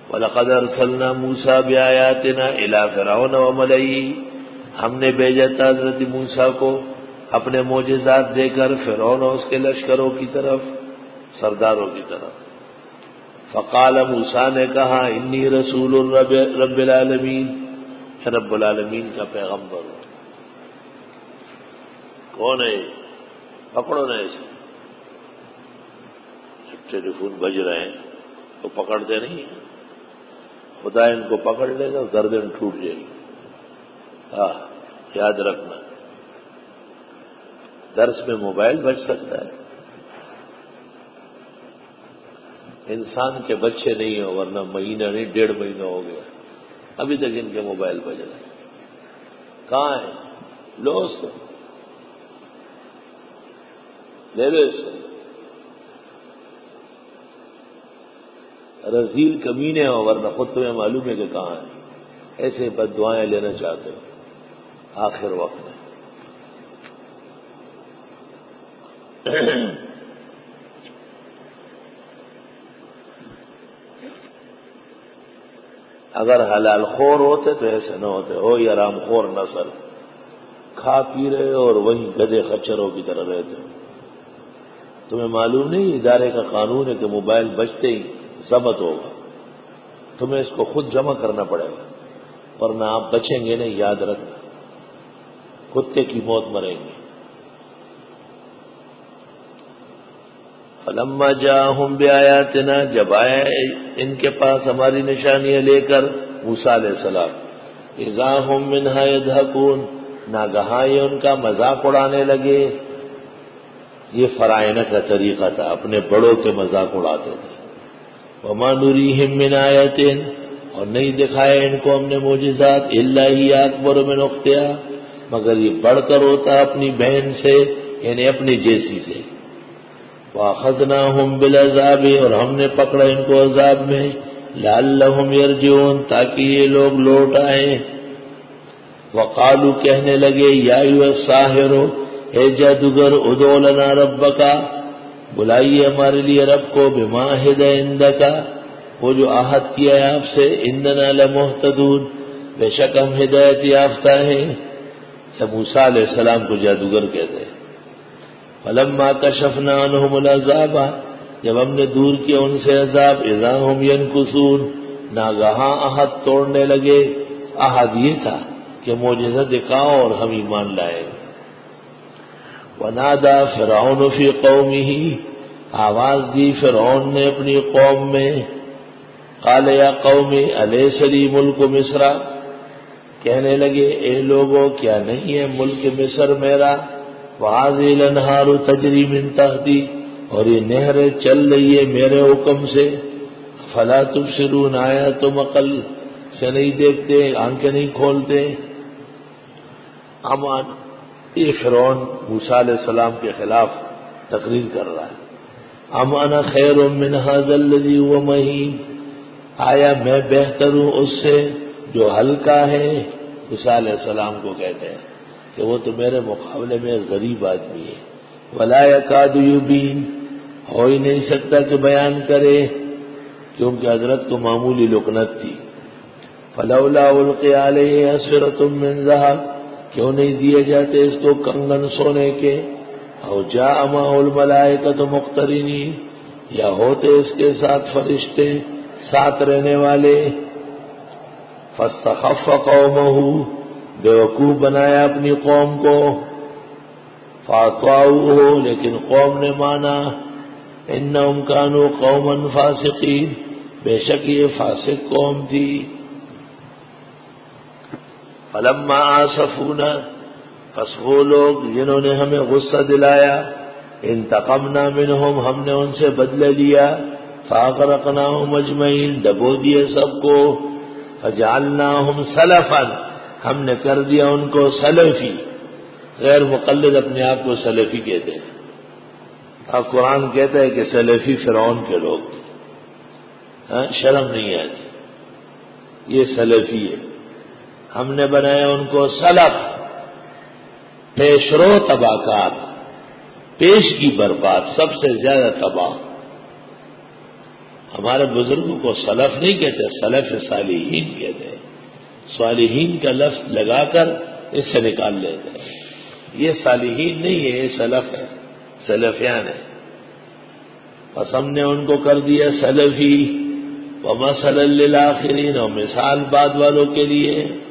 وَلَقَدْ أَرْسَلْنَا مُوسَىٰ بِآيَاتِنَا إِلَىٰ فِرْعَوْنَ وَمَلَئِهِ، ہم نے بھیجا تھا حضرت موسیٰ کو اپنے معجزات دے کر فرعون اور اس کے لشکروں کی طرف، سرداروں کی طرف۔ فقال موسیٰ نے کہا انی رسول رب العالمین، رب العالمین کا پیغمبر ہوں۔ کون ہے؟ پکڑو نا اسے، ٹیلی فون بج رہے ہیں تو پکڑتے نہیں ہیں، خدا ان کو پکڑ لے گا، گردن ٹوٹ جائے گی۔ یاد رکھنا، درس میں موبائل بج سکتا ہے، انسان کے بچے نہیں ہو، ورنہ مہینہ نہیں 1.5 مہینہ ہو گیا ابھی تک ان کے موبائل بج رہے ہیں۔ کہاں ہے؟ لو اس سے، لے لو اس سے، رذیل کمینے ہو، ورنہ خود تمہیں معلوم ہے کہ کہاں ہے، ایسے بد دعائیں لینا چاہتے ہو آخر وقت میں۔ اگر حلال خور ہوتے تو ایسے نہ ہوتے، ہو یا رام خور نسل، کھا پی رہے اور وہیں گدے خچروں کی طرح رہتے ہو۔ تمہیں معلوم نہیں ادارے کا قانون ہے کہ موبائل بجتے ہی ضبط ہوگا، تمہیں اس کو خود جمع کرنا پڑے گا، ورنہ آپ بچیں گے نہیں، یاد رکھنا، کتے کی موت مریں گے۔ فلما جاءہم بآیاتنا، جب آئے ان کے پاس ہماری نشانیاں لے کر موسیٰ علیہ السلام، اذا ہم منہا یضحکون، ناگہاں یہ ان کا مذاق اڑانے لگے۔ یہ فرعونہ کا طریقہ تھا، اپنے بڑوں کے مذاق اڑاتے تھے۔ وما نریہم من آیۃ، اور نہیں دکھائے ان کو ہم نے معجزات، الا ہی اکبر من اختہا، مگر یہ بڑھ کر ہوتا اپنی بہن سے، یعنی اپنی جیسی سے۔ وَأَخَذْنَاهُمْ بِالْعَذَابِ، اور ہم نے پکڑا ان کو عذاب میں، لَعَلَّهُمْ يَرْجِعُونَ، تاکہ یہ لوگ لوٹ آئیں۔ وَقَالُوا، کہنے لگے، یا أَيُّهَا السَّاحِرُ، اے جادوگر، ادعُ لَنَا رَبَّكَ، بلائیے ہمارے لیے رب کو، بِمَا عَهِدَ عِندَكَ، وہ جو عہد کیا ہے آپ سے، إِنَّنَا لَمُهْتَدُونَ، بے شک ہم ہدایت یافتہ ہیں۔ جب موسیٰ علیہ السلام کو جادوگر کہتے ہیں۔ فلما کشفنا عنہم العذاب، جب ہم نے دور کیا ان سے عذاب، اذا ہم ینکثون، ناگہاں عہد توڑنے لگے۔ عہد یہ تھا کہ معجزہ دکھاؤ اور ہم ایمان لائیں۔ ونادى فرعون فی قومہ، آواز دی فرعون نے اپنی قوم میں، قال یا قوم الیس لی ملک مصر، کہنے لگے اے لوگوں کیا نہیں ہے ملک مصر میرا، وَهَٰذِهِ الْأَنْهَارُ تَجْرِي مِن تَحْتِي، اور یہ نہریں چل رہی ہے میرے حکم سے، فَلَا تُبْصِرُونَ، آیا تم عقل سے نہیں دیکھتے، آنکھیں نہیں کھولتے۔ امان، یہ فرعون موسیٰ علیہ السلام کے خلاف تقریر کر رہا ہے۔ ام انا خیر من هذا الذي هو مهین، آیا میں بہتر ہوں اس سے جو ہلکا ہے۔ موسیٰ علیہ السلام کو کہتے ہیں کہ وہ تو میرے مقابلے میں غریب آدمی ہے۔ ولا یکاد یبین، ہو ہی نہیں سکتا کہ بیان کرے، کیونکہ حضرت کو معمولی لکنت تھی۔ فلولا القی علیہ اسورۃ من ذہب، کیوں نہیں دیے جاتے اس کو کنگن سونے کے، او جاء معہ الملائکۃ مقترنین، یا ہوتے اس کے ساتھ فرشتے ساتھ رہنے والے۔ فاستخف قومہ، بیوقوف بنایا اپنی قوم کو، فاطاعوہ، لیکن قوم نے مانا، انہم کانوا قوما فاسقین، بے شک یہ فاسق قوم تھی۔ فلما آسفونا، پس وہ لوگ جنہوں نے ہمیں غصہ دلایا، انتقمنا منہم، ہم نے ان سے بدلہ لیا، فاغرقناہم اجمعین، ڈبو دیے سب کو، فجعلناہم سلفا، ہم نے کر دیا ان کو سلفی، غیر مقلد اپنے آپ کو سلفی کہتے ہیں، اور قرآن کہتا ہے کہ سلفی فرعون کے لوگ، شرم نہیں آتی، یہ سلفی ہے، ہم نے بنایا ان کو سلف، پیشرو تباہکار، پیش کی برباد، سب سے زیادہ تباہ۔ ہمارے بزرگوں کو سلف نہیں کہتے، سلف صالحین کہتے ہیں، صالحین کا لفظ لگا کر اس سے نکال لیتے ہیں۔ یہ صالحین نہیں ہے، یہ سلف ہے، سلفیان ہے۔ بس ہم نے ان کو کر دیا سلفی، ومثلا للآخرین، اور مثال بعد والوں کے لیے۔